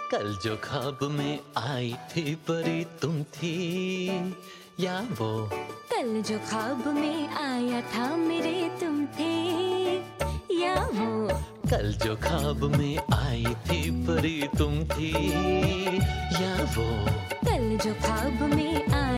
कल जो ख्वाब में आई थी परी तुम थी या वो? कल जो ख्वाब में आया था मेरे तुम थे या वो? कल जो ख्वाब में आई थी परी तुम थी या वो? कल जो ख्वाब में